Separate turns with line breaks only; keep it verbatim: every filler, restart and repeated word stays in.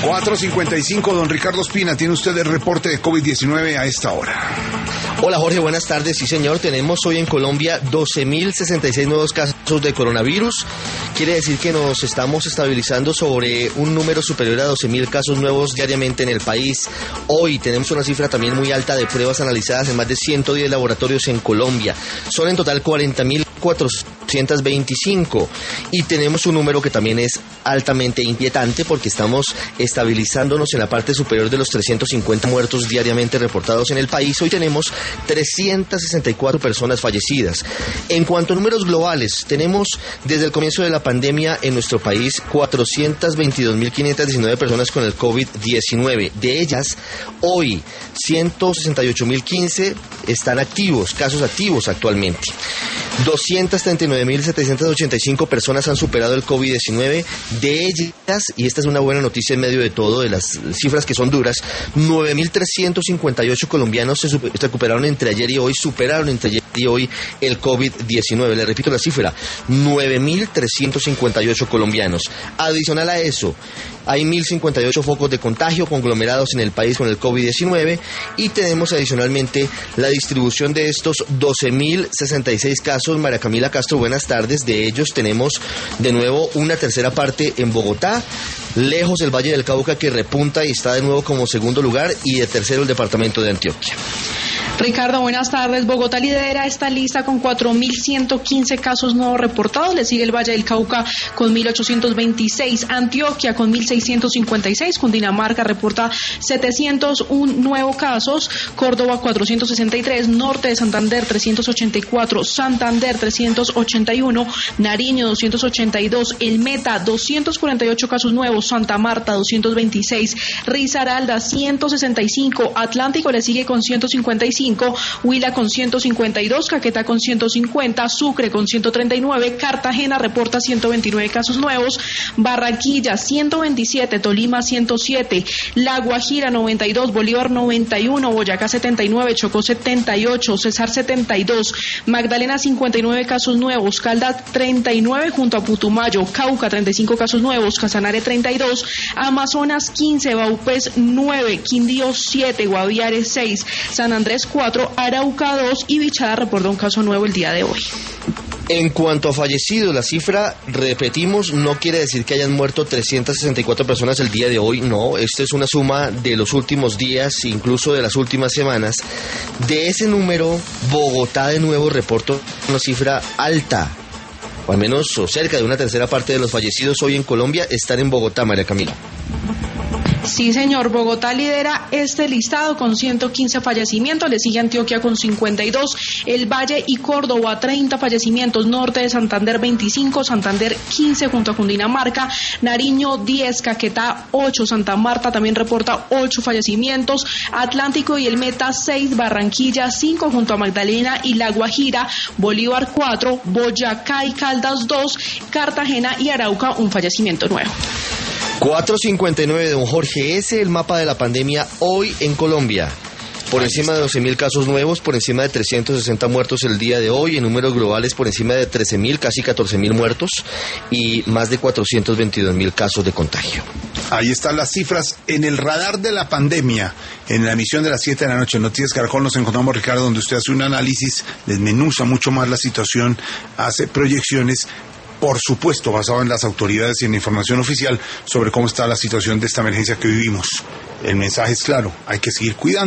cuatro cincuenta y cinco, don Ricardo Ospina, tiene usted el reporte de COVID diecinueve a esta hora.
Hola Jorge, buenas tardes. Sí señor, tenemos hoy en Colombia doce mil sesenta y seis nuevos casos de coronavirus. Quiere decir que nos estamos estabilizando sobre un número superior a doce mil casos nuevos diariamente en el país. Hoy tenemos una cifra también muy alta de pruebas analizadas en más de ciento diez laboratorios en Colombia. Son en total cuarenta mil cuatrocientos veinticinco y tenemos un número que también es altamente inquietante porque estamos estabilizándonos en la parte superior de los trescientos cincuenta muertos diariamente reportados en el país. Hoy tenemos trescientas sesenta y cuatro personas fallecidas. En cuanto a números globales, tenemos desde el comienzo de la pandemia en nuestro país cuatrocientas veintidós mil quinientas diecinueve personas con el COVID diecinueve. De ellas, hoy ciento sesenta y ocho mil quince están activos, casos activos actualmente. doscientas treinta y nueve mil setecientas ochenta y cinco personas han superado el COVID diecinueve. De ellas, y esta es una buena noticia en medio de todo, de las cifras que son duras, nueve mil trescientos cincuenta y ocho colombianos se, super, se recuperaron entre ayer y hoy, superaron entre ayer y hoy el COVID diecinueve. Le repito la cifra, nueve mil trescientos cincuenta y ocho colombianos. Adicional a eso, hay mil cincuenta y ocho focos de contagio conglomerados en el país con el COVID diecinueve y tenemos adicionalmente la distribución de estos doce mil sesenta y seis casos. María Camila Castro, buenas tardes. De ellos tenemos de nuevo una tercera parte en Bogotá, lejos el Valle del Cauca que repunta y está de nuevo como segundo lugar y de tercero el departamento de Antioquia.
Ricardo, buenas tardes. Bogotá lidera esta lista con cuatro mil ciento quince casos nuevos reportados. Le sigue el Valle del Cauca con mil ochocientos veintiséis, Antioquia con mil seiscientos cincuenta y seis, Cundinamarca reporta setecientos uno nuevos casos, Córdoba cuatrocientos sesenta y tres, Norte de Santander trescientos ochenta y cuatro, Santander trescientos ochenta y uno, Nariño doscientos ochenta y dos, El Meta doscientos cuarenta y ocho casos nuevos, Santa Marta doscientos veintiséis, Risaralda ciento sesenta y cinco, Atlántico le sigue con ciento cincuenta y cinco, Huila con ciento cincuenta y dos, Caquetá con ciento cincuenta, Sucre con ciento treinta y nueve, Cartagena reporta ciento veintinueve casos nuevos, Barranquilla ciento veintisiete, Tolima ciento siete, La Guajira noventa y dos, Bolívar noventa y uno, Boyacá setenta y nueve, Chocó setenta y ocho, Cesar setenta y dos, Magdalena cincuenta y nueve casos nuevos, Caldas treinta y nueve junto a Putumayo, Cauca treinta y cinco casos nuevos, Casanare treinta y dos, Amazonas quince, Vaupés nueve, Quindío siete, Guaviare seis, San Andrés cuatro, Arauca dos y Bichada reportó un caso nuevo el día de hoy.
En cuanto a fallecidos, la cifra, repetimos, no quiere decir que hayan muerto trescientas sesenta y cuatro personas el día de hoy, no, esto es una suma de los últimos días, incluso de las últimas semanas. De ese número, Bogotá de nuevo reportó una cifra alta, o al menos o cerca de una tercera parte de los fallecidos hoy en Colombia están en Bogotá, María Camila.
Sí, señor. Bogotá lidera este listado con ciento quince fallecimientos, le sigue Antioquia con cincuenta y dos, el Valle y Córdoba treinta fallecimientos, Norte de Santander veinticinco, Santander quince junto a Cundinamarca, Nariño diez, Caquetá ocho, Santa Marta también reporta ocho fallecimientos, Atlántico y el Meta seis, Barranquilla cinco junto a Magdalena y La Guajira, Bolívar cuatro, Boyacá y Caldas dos, Cartagena y Arauca un fallecimiento nuevo.
cuatro cincuenta y nueve, don Jorge, ese es el mapa de la pandemia hoy en Colombia. Por encima de doce mil casos nuevos, por encima de trescientos sesenta muertos el día de hoy, en números globales por encima de trece mil, casi catorce mil muertos y más de cuatrocientos veintidós mil casos de contagio.
Ahí están las cifras en el radar de la pandemia, en la emisión de las siete de la noche. En Noticias Caracol nos encontramos, Ricardo, donde usted hace un análisis, desmenuza mucho más la situación, hace proyecciones, por supuesto, basado en las autoridades y en la información oficial sobre cómo está la situación de esta emergencia que vivimos. El mensaje es claro, hay que seguir cuidando.